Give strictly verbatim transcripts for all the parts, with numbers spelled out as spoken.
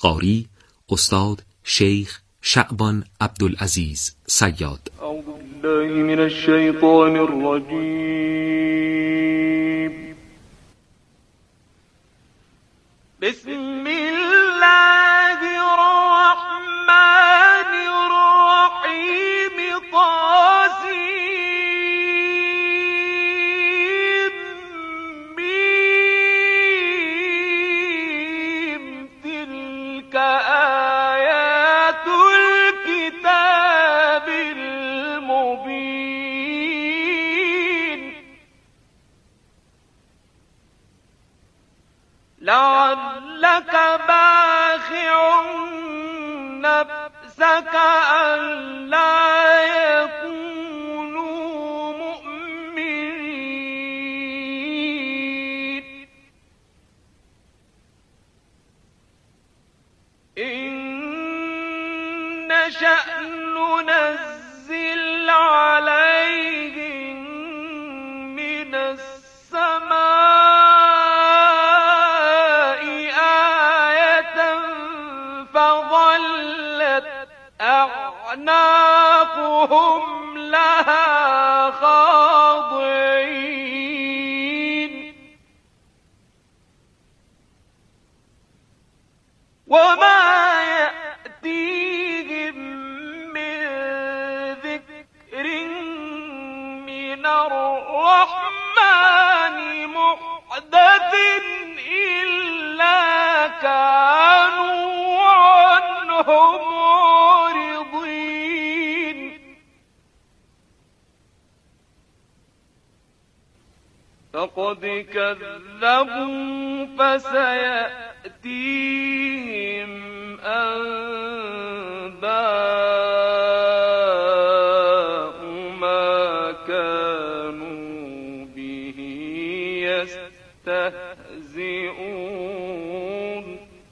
قاری استاد شیخ شعبان عبدالعزیز صیاد. اعوذ بالله من الشیطان الرجیم. بسم الله الرحمن الرحیم. طاسیم میم. تلك آیات الكتاب المبین. لعلك باخع نفسك ألا يكونوا مؤمنين. إن نشأ ننزل عليهم من السماء آية فظلت أعناقهم لها خاضعين. وما يأتيهم من ذكر من الرحمن محدث إلا كانوا عنه معرضين. فقد كذبوا فسيأتيهم أنباء ما كانوا به يستهزئون.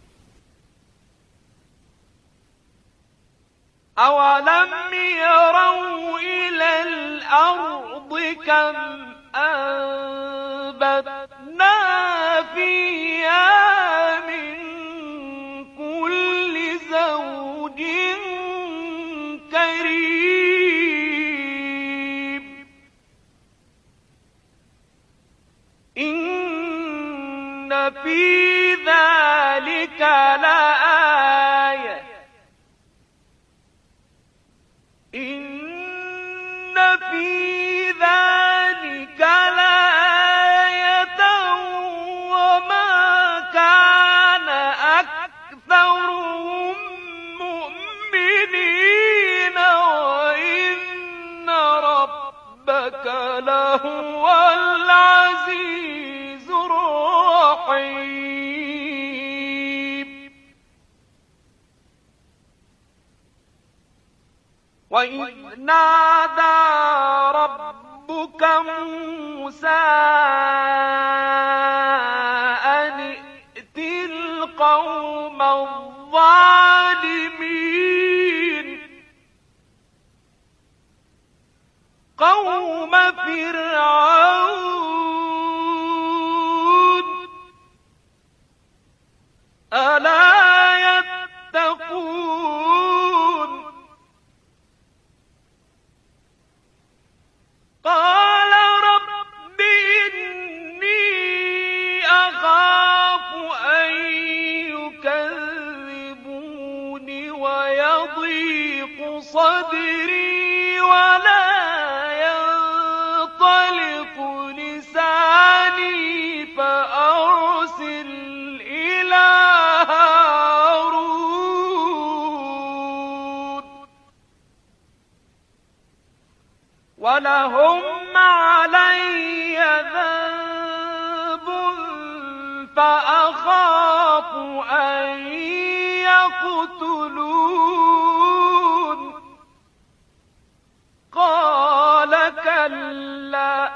أولم يروا إلى الأرض كم أنبتنا فيها من كل زوج كريم. إن في ذلك لآية. إن في ذلك لآية وما كان أكثرهم مؤمنين وإن ربك لهو العزيز الرحيم. وإذ نادى ربك موسى أن ائت القوم الظالمين قوم فرعون ألا يتقون. قال رب إني أخاف أن يكذبون ويضيق صدري ولا ينطلق لساني فأرسل إلى هارون ولهم علي ذنب فأخاف أن يقتلون. قال كلا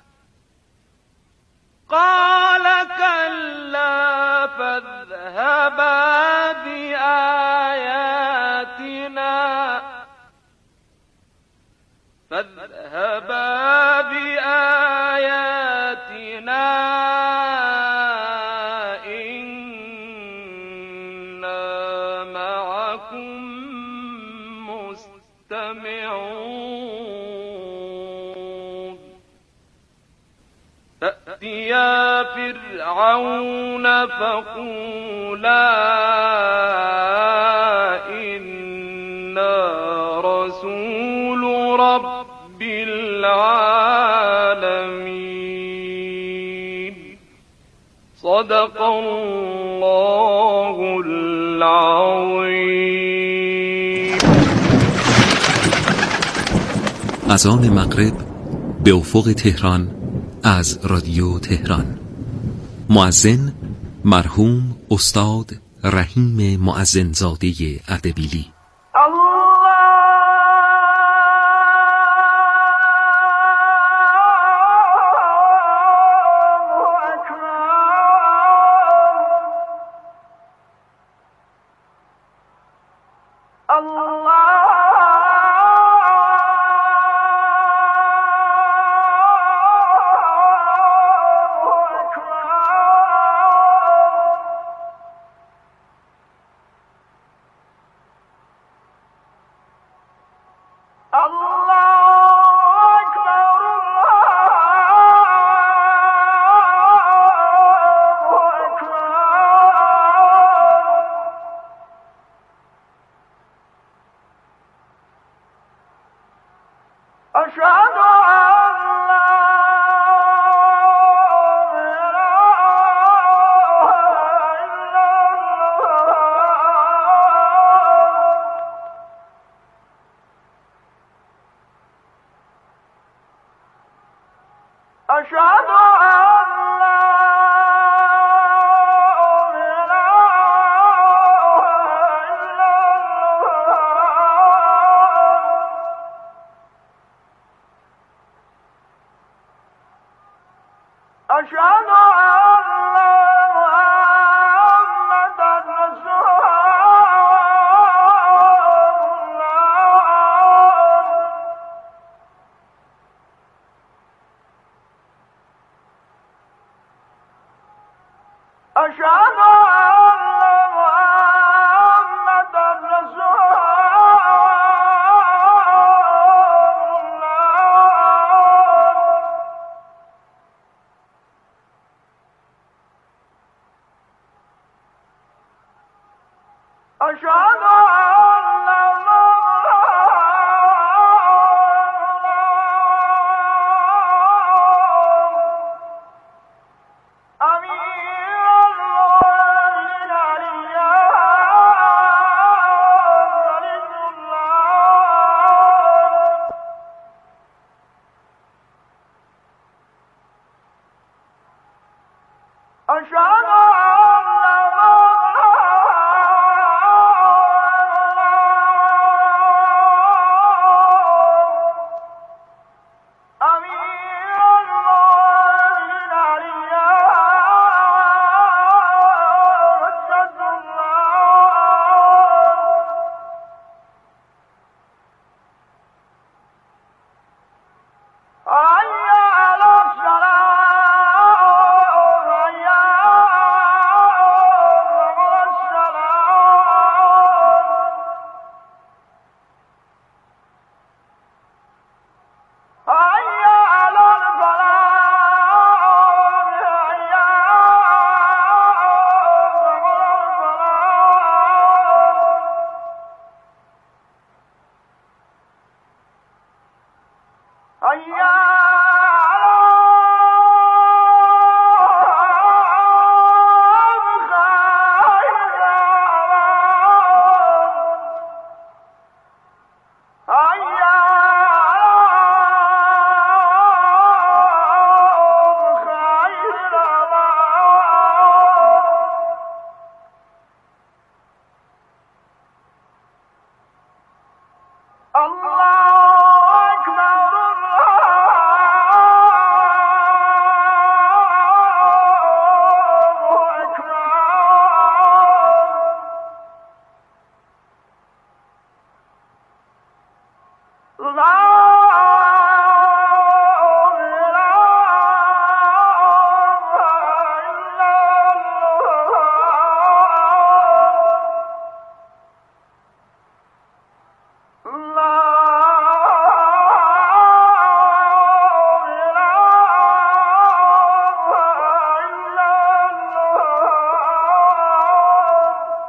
قال كلا فاذهبا بآياتنا فاذهبا بآياتنا إنا معكم مستمعون فأتيا فرعون فقولا إنا رسول رب العالمين صدق الله العظیم. اذان مغرب به افق تهران از رادیو تهران. مؤذن مرحوم استاد رحیم مؤذنزاده اردبیلی.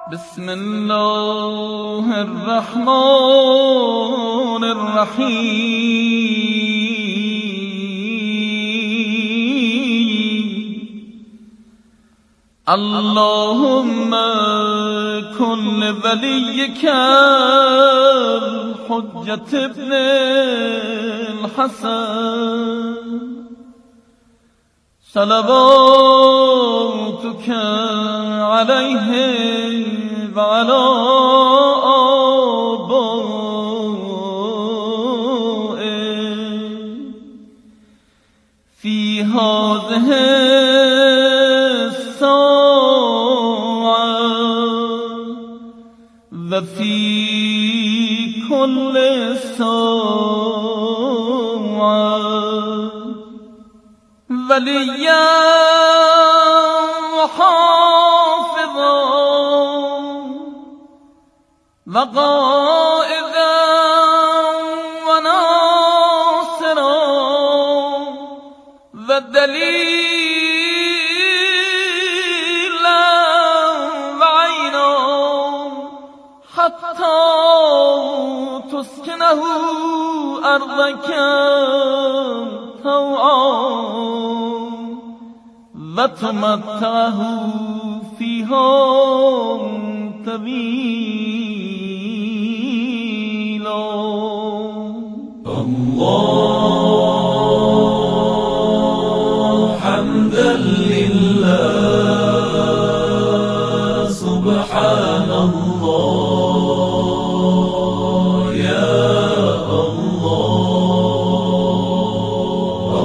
بسم الله الرحمن الرحیم اللهم کن ولیک الحجة ابن الحسن صلواتك عليه وعلى آبائه في هذه الساعة وفي كل ساعة وليا وحافظا وقائدا وناصرا ودليلا وعينا حتى تسكنه أرضك طوعا وتمتعه فيها طويلا الله حمدا لله سبحان الله يا الله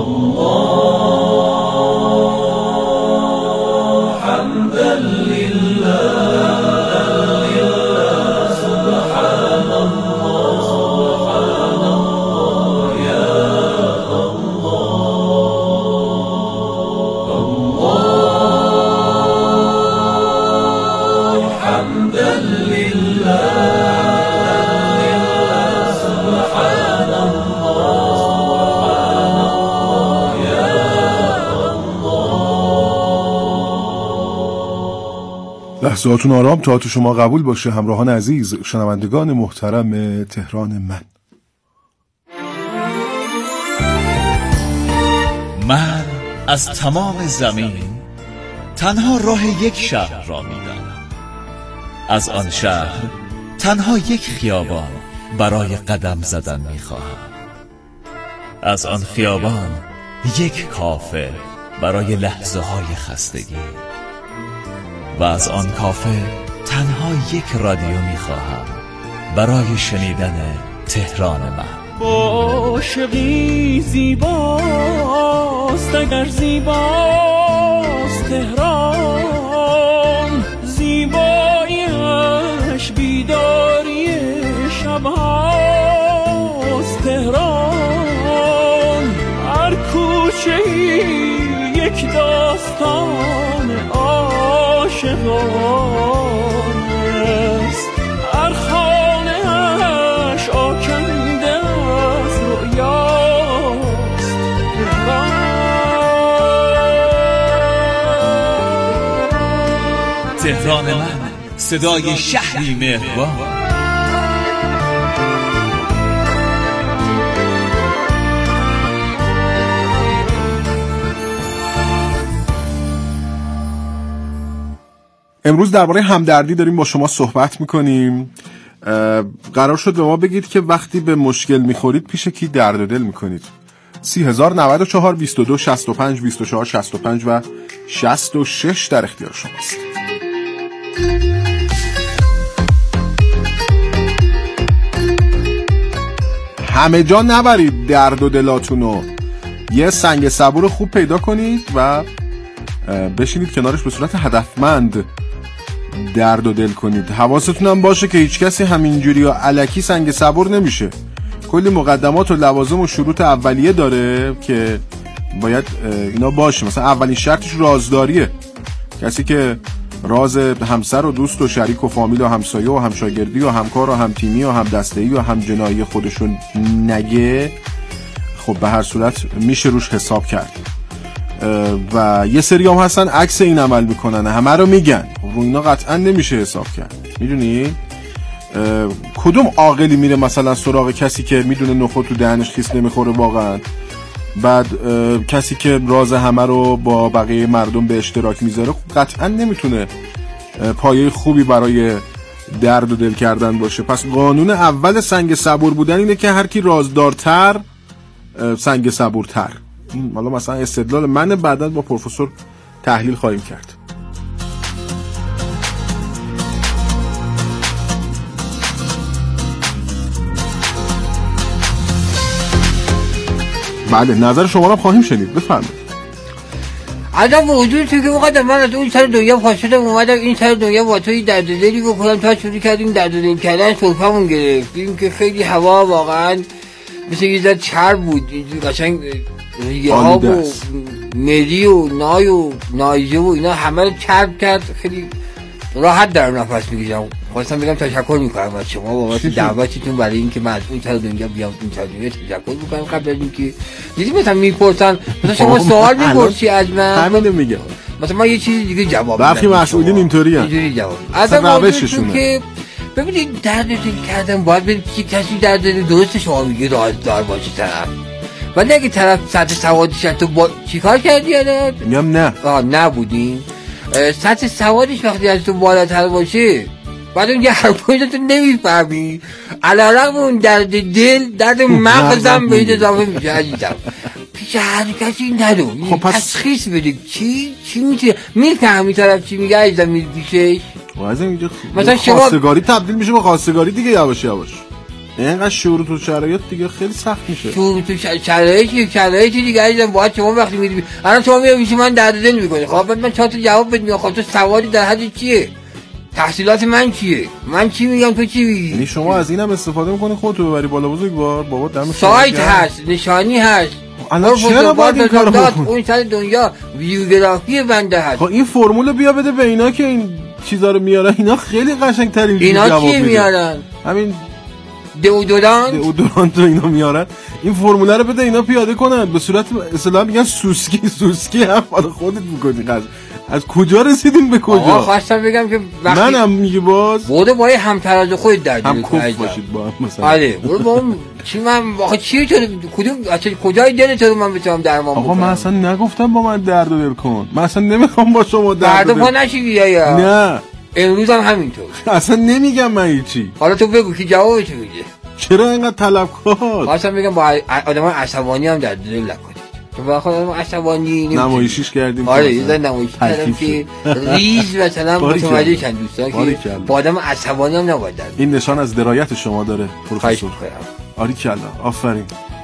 الله حمدا لله سبحان الله سبحان الله يا الله الله حمدا لله سبحان الله يا لحظاتون آرام تا تو شما قبول باشه. همراهان عزیز، شنوندگان محترم تهران من، من از تمام زمین تنها راه یک شهر را می‌دانم. از آن شهر تنها یک خیابان برای قدم زدن می‌خواهم. از آن خیابان یک کافه برای لحظه های خستگی و از آن کافه تنها یک رادیو می‌خواهم برای شنیدن تهران من. عاشقی زیباست اگر زیباست تهران، زیباییش بیداری شبهاست تهران. هر کوچه‌ای یک داستان عاشقانه است، هر خانه‌اش آکنده از رؤیاست تهران. تهران من، صدای شهری مهربان. امروز درباره همدردی داریم با شما صحبت میکنیم. قرار شد به ما بگید که وقتی به مشکل میخورید پیش کی درد و دل میکنید. سی هزار نود و چهار بیست و دو شصت و پنج بیست و چهار شصت و پنج و شصت و شش در اختیار شماست. همه جا نبرید درد و دلاتونو. یه سنگ صبور خوب پیدا کنید و بشینید کنارش به صورت هدفمند درد و دل کنید. حواستون هم باشه که هیچ کسی همینجوری و الکی سنگ صبور نمیشه. کلی مقدمات و لوازم و شروط اولیه داره که باید اینا باشه. مثلا اولین شرطش رازداریه. کسی که راز همسر و دوست و شریک و فامیل و همسایه و همشاگردی و همکار و همتیمی و همدسته‌ای و همجنایی خودشون نگه، خب به هر صورت میشه روش حساب کرد. و یه سری هم هستن عکس این عمل میکنن، همه رو میگن. رو اینا قطعا نمیشه حساب کرد. میدونی کدوم عاقلی میره مثلا سراغ کسی که میدونه نخود تو دهنش خیس نمیخوره واقعا، بعد کسی که راز همه رو با بقیه مردم به اشتراک میذاره قطعا نمیتونه پایه خوبی برای درد و دل کردن باشه. پس قانون اول سنگ صبور بودن اینه که هر کی رازدارتر سنگ صبورتر. حالا مثلا استدلال من، بعدا با پروفسور تحلیل خواهیم کرد. بله نظر شما رو خواهیم شنید، بفرمایید. عدم وجود تو که وقت من از اون سر دنیا خواستم اومدم این سر دنیا با توی درد دلی بکنم تا شروع کردیم درد دل کردن صرفمون گرفتیم که خیلی هوا واقعا مثل یه ذره چرب بود، قشنگ ریگه ها و ملی و نای و نایزه و اینا همه رو چرب کرد، خیلی راحت در نفس میکشم. خواستم بگم تشکر میکنم از شما بابت دعوتتون برای اینکه من از اون سر دنیا بیام این سر دنیا تشکر میکنم. قبل از اینکه دیدی مثلا میپرسن مثلا شما سوال میپرسی از من، همینو میگم، مثلا ما یه چیزی دیگه جواب میدم. برخی مسئولین اینطوری ان، اینجوری جواب اصلا روششونه که ببینید دردتون کردن باید برید چی کسی درد درست شما میگه رازدار باشی طرف، ولی اگه طرف سطح سوادش تو با... چیکار کردی الان؟ میگم نه آه نبودین. سطح سوادش وقتی از تو بالاتر باشه بعد اون یه حرفایی تو نمیفهمی، علیرغم اون درد دل درد مغزم به این اضافه میشه. عزیزم پیش هر کسی ندو خب تشخیص بده چی چی میشه میفهمی طرف چی میگه. عزیزم میری پیشش مثلا خواستگاری تبدیل میشه به خواستگاری دیگه، یواش یواش اینقدر شروع تو شرایط دیگه خیلی سخت میشه. شروع تو شرایط شرایط دیگه عزیزم باید شما وقتی میری الان شما میای من درد دل میکنی، خب من چهار تا جواب بد میگم. خب تو سوادی در حد چیه؟ تحصیلات من چیه؟ من چی میگم تو چی میگی؟ یعنی شما از اینم استفاده میکنی خودتو ببری بالا بزرگوار. بابا دم سایت هست، نشانی هست، الان چرا باید این کارو بکنی؟ اون سر دنیا ویدیوگرافی بنده هست. خب این فرمول بیا بده به اینا که این چیزا رو میارن، اینا خیلی قشنگ‌ترین اینا چی میارن؟ همین دئودورانت دئودورانت رو اینا میارن. این فرمول رو بده اینا پیاده کنن به صورت اصطلاحا میگن سوسکی. سوسکی هم حالا خودت میکنی. از از کجا رسیدیم به کجا؟ آقا خواستم بگم که وقتی منم میگه باز بوده با همتراز خود درد هم کوف باشید با هم مثلا. آره برو با اون چی من آخه چی تو کدوم اصلا کجای دلت رو من بتونم درمان بکنم؟ آقا من اصلا نگفتم با من درد دل کن، من اصلا نمیخوام با شما درد دل. درد پا نشی یا نه امروز هم همینطور. اصلا نمیگم من هیچی. حالا تو بگو که جوابش میده. چرا اینقدر طلبکار؟ خواستم بگم با آدمای عصبانی هم درد دل نکنید. تو با خودم عصبانی نمایشیش کردیم. آره یه نمایش کردم که ریز مثلا متوجه شدن دوستان که با آدم عصبانی هم نباید درد. این نشان از درایت شما داره پروفسور. آری کلا آفرین.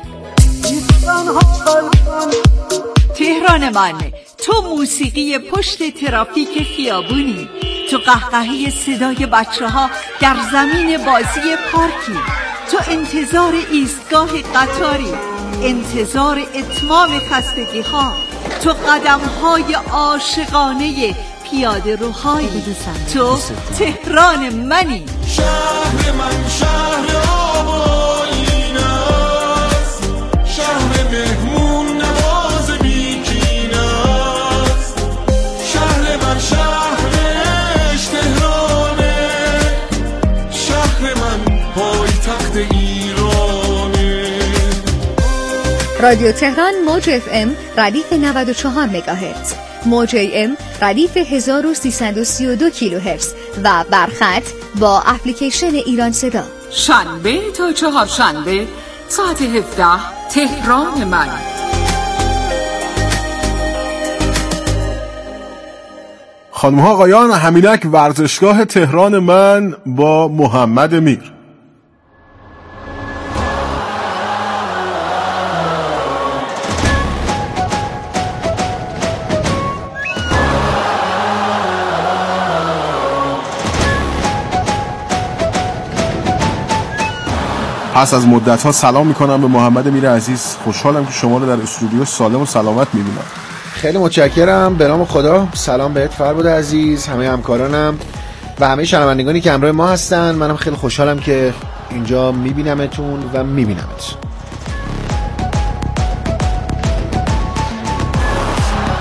تهران من، تو موسیقی پشت ترافیک خیابونی، تو قهقهی صدای بچه ها در زمین بازی پارکی، تو انتظار ایستگاه قطاری، انتظار اتمام خستگی ها، تو قدم های عاشقانه پیاده روهایی، تو تهران منی. شهر من شهر آبایین است، شهر مهمون نواز بیکین است، شهر من شهرش تهرانه، شهر من پایتخت ایرانه. رادیو تهران موج اف ام ردیف نود و چهار مگاهرتز، موج ای ام ردیف هزار و سیصد و سی و دو کیلوهرتز و برخط با اپلیکیشن ایران صدا. شنبه تا چهارشنبه ساعت هفده تهران من. خانم‌ها آقایان، همینک ورزشگاه تهران من با محمد میر. پس از مدت‌ها سلام می‌کنم به محمد میر عزیز. خوشحالم که شما رو در استودیو سالم و سلامت می‌بینم. خیلی متشکرم. به نام خدا. سلام بهت فرباد عزیز، همه همکارانم و همه شنوندگانی که همراه ما هستن. منم خیلی خوشحالم که اینجا می‌بینمتون و می‌بینمت.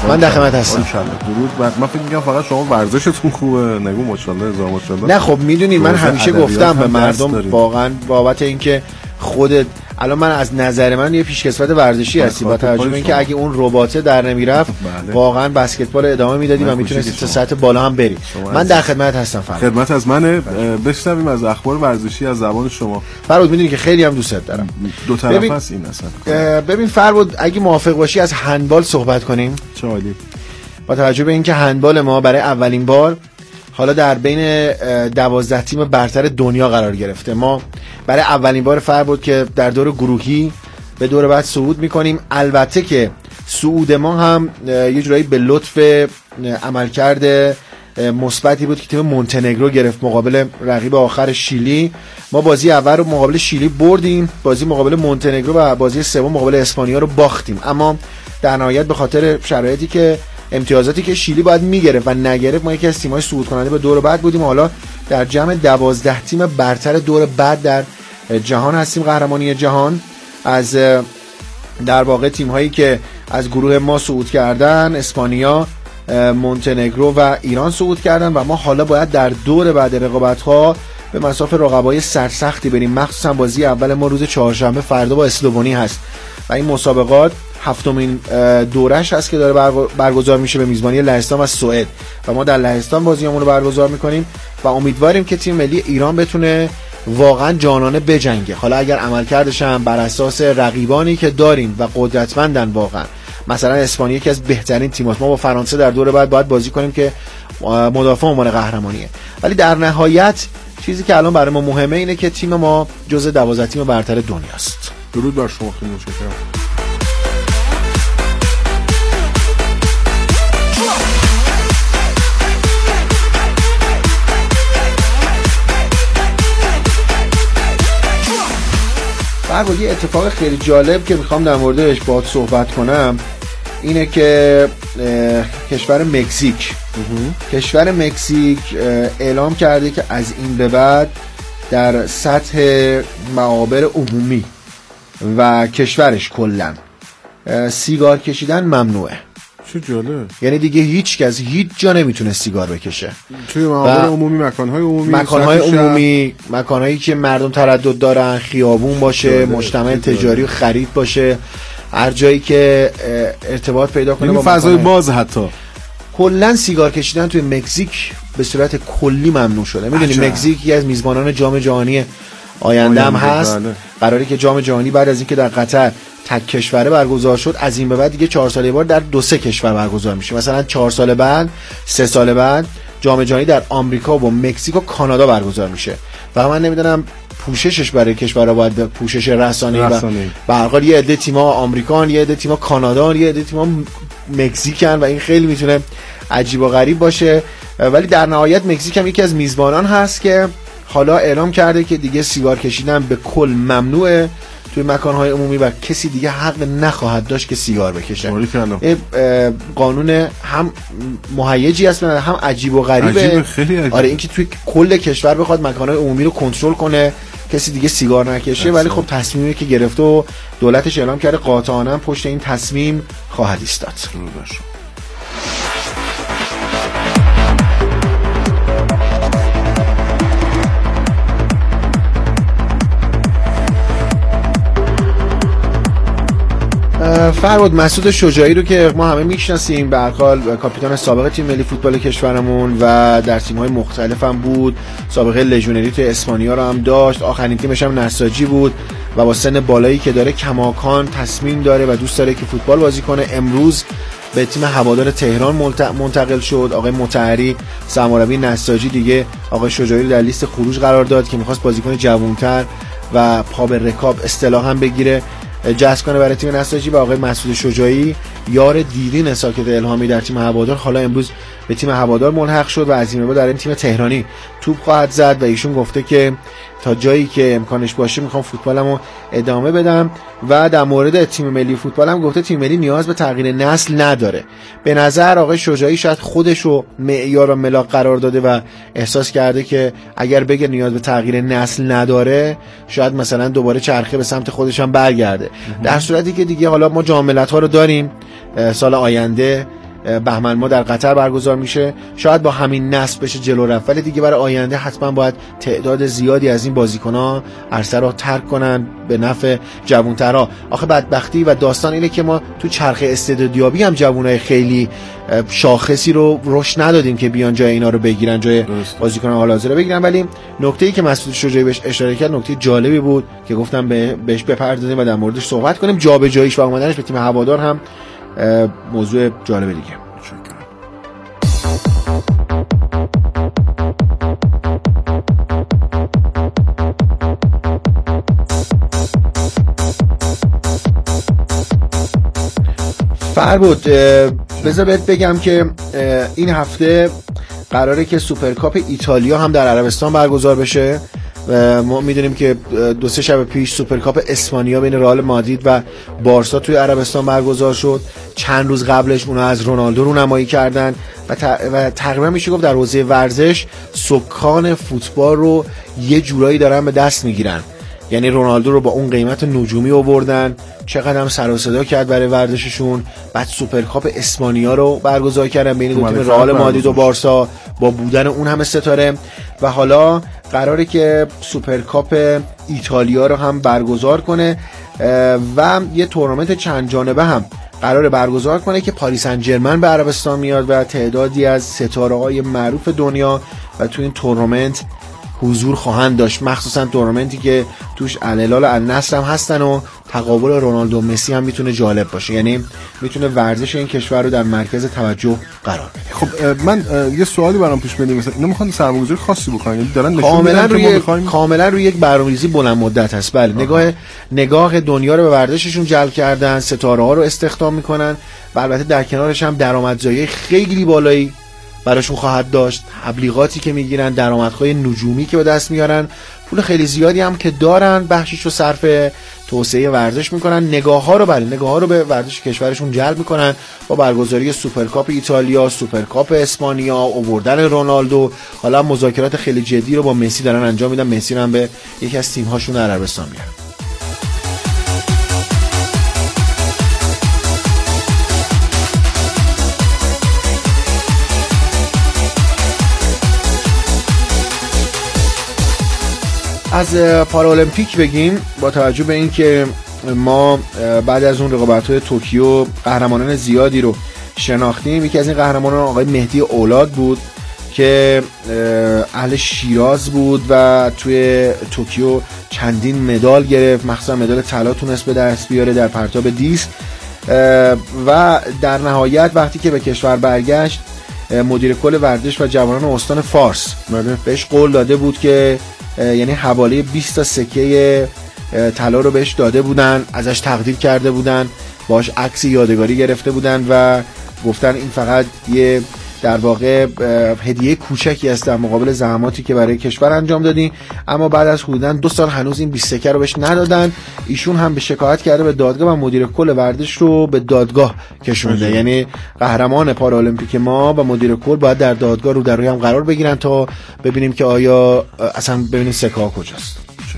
من در خدمت هستم. درود. بعد من فکر می‌کنم فقط شما ورزشتون خوبه. نگو ماشاءالله هزار ماشاءالله. نه خب میدونی من همیشه گفتم به مردم واقعا بابت اینکه خودت الان من از نظر من یه پیشکسوت ورزشی هستی با توجه به اینکه اگه اون رباته در نمیرفت بله. واقعا بسکتبال ادامه میدادی و میتونستی تا سطح بالا هم بری. من در خدمت هستم. فرود خدمت از منه. بشنویم از اخبار ورزشی از زبان شما. فرود میدونی که خیلی هم دوستت دارم. دو طرف است این اصلا. ببین فرود اگه موافق باشی از هندبال صحبت کنیم. چه عالی. با توجه به اینکه هندبال ما برای اولین بار حالا در بین دوازده تیم برتر دنیا قرار گرفته. ما برای اولین بار فر بود که در دور گروهی به دور بعد صعود میکنیم. البته که صعود ما هم یه جورایی به لطف عملکرد مثبتی بود که تیم مونتنگرو گرفت مقابل رقیب آخر شیلی. ما بازی اول رو مقابل شیلی بردیم، بازی مقابل مونتنگرو و بازی سوم مقابل اسپانیا رو باختیم، اما در نهایت به خاطر شرایطی که امتیازاتی که شیلی باید میگرفت و نگرفت ما یکی از تیم‌های صعود کننده به دور بعد بودیم. حالا در جمع دوازده تیم برتر دور بعد در جهان هستیم، قهرمانی جهان. از در واقع تیم‌هایی که از گروه ما صعود کردن اسپانیا، مونتنگرو و ایران صعود کردن و ما حالا باید در دور بعد رقابت‌ها به مسافت رقابای سرسختی بریم. مخصوصا بازی اول ما روز چهارشنبه فردا با اسلوونی هست و این مسابقات هفتمین دورش هست که داره برگزار میشه به میزبانی لهستان و سوئد و ما در لهستان بازیامون رو برگزار میکنیم و امیدواریم که تیم ملی ایران بتونه واقعا جانانه بجنگه. حالا اگر عملکردش هم بر اساس رقیبانی که داریم و قدرتمندن، واقعا مثلا اسپانیا یکی از بهترین تیم‌هاست، ما با فرانسه در دور بعد باید بازی کنیم که مدافع عنوان قهرمانیه، ولی در نهایت چیزی که الان برای ما مهمه اینه که تیم ما جزء دوازده تیم برتر دنیاست. درود بر شما، خیلی متشکرم. فرق یه اتفاق خیلی جالب که میخوام در موردش باهات صحبت کنم اینه که کشور مکزیک کشور مکزیک اعلام کرده که از این به بعد در سطح معابر عمومی و کشورش کلا سیگار کشیدن ممنوعه. چه جالب. یعنی دیگه هیچ کس هیچ جا نمیتونه سیگار بکشه توی معابر عمومی، مکانهای عمومی، مکانهای عمومی، مکانهایی که مردم تردد دارن، خیابون باشه، مجتمع تجاری و خرید باشه، هر جایی که ارتباط پیدا کنه با فضای باز. حتی کلا سیگار کشیدن توی مکزیک به صورت کلی ممنوع شده. میدونی مکزیک یکی از میزبانان جام جهانی آینده هم هست. بله. قراره که جام جهانی بعد از اینکه در قطر تک کشوره برگزار شد از این به بعد دیگه چهار ساله بار در دو سه کشور برگزار میشه. مثلا چهار سال بعد، سه سال بعد جام جهانی در آمریکا و مکزیک و کانادا برگزار میشه و من نمیدونم پوششش برای کشورها باید پوشش رسانه‌ای و به هر حال یه عده تیم‌ها آمریکان، یه عده تیم‌ها کانادا، یه عده تیم‌ها مکزیکن و این خیلی میتونه عجیب و غریب باشه، ولی در نهایت مکزیک هم یکی از میزبانان هست که حالا اعلام کرده که دیگه سیگار کشیدن به کل ممنوعه توی مکانهای عمومی و کسی دیگه حق نخواهد داشت که سیگار بکشه. این قانون هم مهیجی است هم عجیب و غریبه. عجیب، خیلی عجیب. آره اینکه توی کل کشور بخواد مکانهای عمومی رو کنترل کنه کسی دیگه سیگار نکشه، ولی خب تصمیمی که گرفته و دولتش اعلام کرده قاطعانه پشت این تصمیم خواهد ایستاد. فرود مسعود شجاعی رو که ما همه میشناسیم، به هر حال کاپیتان سابق تیم ملی فوتبال کشورمون و در تیم‌های مختلف هم بود، سابقه لژیونری توی اسپانیا رو هم داشت، آخرین تیمش هم نساجی بود و با سن بالایی که داره کماکان تصمیم داره و دوست داره که فوتبال بازی کنه. امروز به تیم هوادار تهران منتقل شد. آقای مطهری سرمربی نساجی دیگه آقای شجاعی رو در لیست خروج قرار داد که می‌خواست بازیکن جوان‌تر و پا به رکاب اصطلاحاً بگیره جذب کنه برای تیم نساجی و آقای مسعود شجاعی یار دیرین ساکت الهامی در تیم هوادار حالا امروز به تیم هوادار ملحق شد و از این به بعد در این تیم تهرانی توپ خواهد زد و ایشون گفته که تا جایی که امکانش باشه میخوام فوتبالمو ادامه بدم و در مورد تیم ملی فوتبالم گفته تیم ملی نیاز به تغییر نسل نداره. به نظر آقای شجاعی شاید خودشو معیار و ملاک قرار داده و احساس کرده که اگر بگه نیاز به تغییر نسل نداره شاید مثلا دوباره چرخه به سمت خودش هم برگرده. در صورتی که دیگه حالا ما جام ملت‌ها رو داریم سال آینده بهمن ما در قطر برگزار میشه. شاید با همین نسل بشه جلو رفت، ولی دیگه برای آینده حتما باید تعداد زیادی از این بازیکن‌ها عرصه رو ترک کنن به نفع جوان‌ترها. آخه بدبختی و داستان اینه که ما تو چرخه استعدادیابی هم جوانای خیلی شاخصی رو رشد ندادیم که بیان جای اینا رو بگیرن، جای بازیکنان حال حاضر رو بگیرن. ولی نکته‌ای که مسعود شجاعی بهش اشاره کرد نکته جالبی بود که گفتم به بهش بپردازیم و در موردش صحبت کنیم. جابجاییش و اومدنش به تیم هوادار هم موضوع جالب دیگه. فربود بذار بهت بگم که این هفته قراره که سوپرکاپ ایتالیا هم در عربستان برگزار بشه. ما میدونیم که دو سه شب پیش سوپرکاپ اسپانیا بین رئال مادرید و بارسا توی عربستان برگزار شد. چند روز قبلش اونا از رونالدو رونمایی کردن و, و تقریبا میشه گفت در حوزه ورزش سکان فوتبال رو یه جورایی دارن به دست میگیرن. یعنی رونالدو رو با اون قیمت نجومی آوردن، چقدر هم سر و صدا کرد برای ورزششون. بعد سوپرکاپ اسپانیا رو برگزار کردن بین دو تیم رئال مادرید و بارسا با بودن اون همه ستاره. و حالا قراره که سوپرکاپ ایتالیا رو هم برگزار کنه و یه تورنمنت چند جانبه هم قراره برگزار کنه که پاریس سن ژرمن به عربستان میاد و تعدادی از ستاره‌های معروف دنیا و تو این تورنمنت حضور خواهند داشت، مخصوصا تورنمنتی که توش الهلال و النصر هم هستن و تقابل رونالدو و مسی هم میتونه جالب باشه. یعنی میتونه ورزش این کشور رو در مرکز توجه قرار بده. خب من یه سوالی برام پیش میاد، مثلا اینا میخوان سرمایه‌گذاری خاصی بکنن، یعنی دارن کاملا روی کاملا روی یک برنامه‌ریزی بلند مدت هست. بله، نگاه نگاه دنیا رو به ورزششون جلب کردن، ستاره‌ها رو استخدام میکنن و البته در کنارش هم درآمدزایی خیلی بالایی براشون خواهد داشت. تبلیغاتی که میگیرن، درآمدهای نجومی که به دست میارن، پول خیلی زیادی هم که دارن، بخشش رو صرف توسعه ورزش میکنن. نگاه ها رو بله نگاه ها رو به ورزش کشورشون جلب میکنن با برگزاری سوپرکاپ ایتالیا، سوپرکاپ اسپانیا، آوردن رونالدو. حالا مذاکرات خیلی جدی رو با مسی دارن انجام میدن. مسی رو هم به یکی از تیم هاشون در عربستان میارن. از پارالمپیک بگیم، با توجه به اینکه ما بعد از اون رقابت‌های توکیو قهرمانان زیادی رو شناختیم. یکی از این قهرمانان آقای مهدی اولاد بود که اهل شیراز بود و توی توکیو چندین مدال گرفت، مخصوصا مدال طلا تونست به دست بیاره در پرتاب دیسک. و در نهایت وقتی که به کشور برگشت، مدیر کل ورزش و جوانان استان فارس بهش قول داده بود که یعنی حواله بیست تا سکه طلا رو بهش داده بودن، ازش تقدیر کرده بودن، باش عکس یادگاری گرفته بودن و گفتن این فقط یه در واقع هدیه کوچکی است در مقابل زحماتی که برای کشور انجام دادیم. اما بعد از حدوداً دو سال هنوز این بیست سکه رو بهش ندادن. ایشون هم به شکایت کرده به دادگاه و مدیر کل ورزش رو به دادگاه کشونده. یعنی قهرمان پارالمپیک ما و مدیر کل باید در دادگاه رو در روی هم قرار بگیرن تا ببینیم که آیا اصلا ببینیم سکه ها کجاست.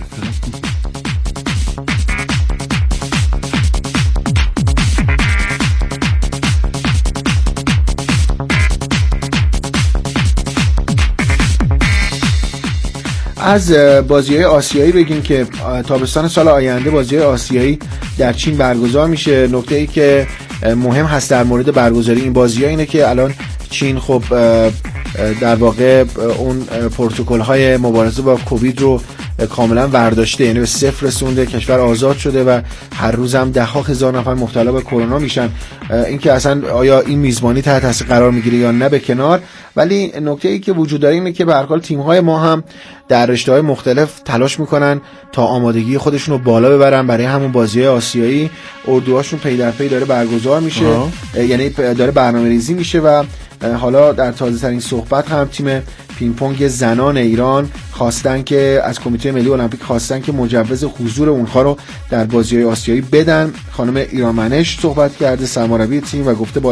از بازی‌های آسیایی بگیم که تابستان سال آینده بازی‌های آسیایی در چین برگزار میشه. نکته‌ای که مهم هست در مورد برگزاری این بازی‌ها اینه که الان چین خب در واقع اون پروتکل‌های مبارزه با کووید رو کاملا برداشته، یعنی به صفر رسونده، کشور آزاد شده و هر روز هم ده ها هزار نفر مبتلا به کرونا میشن. اینکه اصلا آیا این میزبانی تحت تاثیر قرار میگیره یا نه به کنار، ولی نکته ای که وجود داره اینه که به هر حال تیم‌های ما هم در رشته‌های مختلف تلاش میکنن تا آمادگی خودشون رو بالا ببرن برای همون بازی‌های آسیایی. اردوهاشون پی در پی داره برگزار میشه، یعنی داره برنامه‌ریزی میشه و حالا در تازه ترین صحبت هم تیم پینگ پونگ زنان ایران خواستن که از کمیته ملی المپیک خواستن که مجوز حضور اونها رو در بازی‌های آسیایی بدن. خانم ایرانمنش صحبت کرده، سرمربی تیم، و گفته با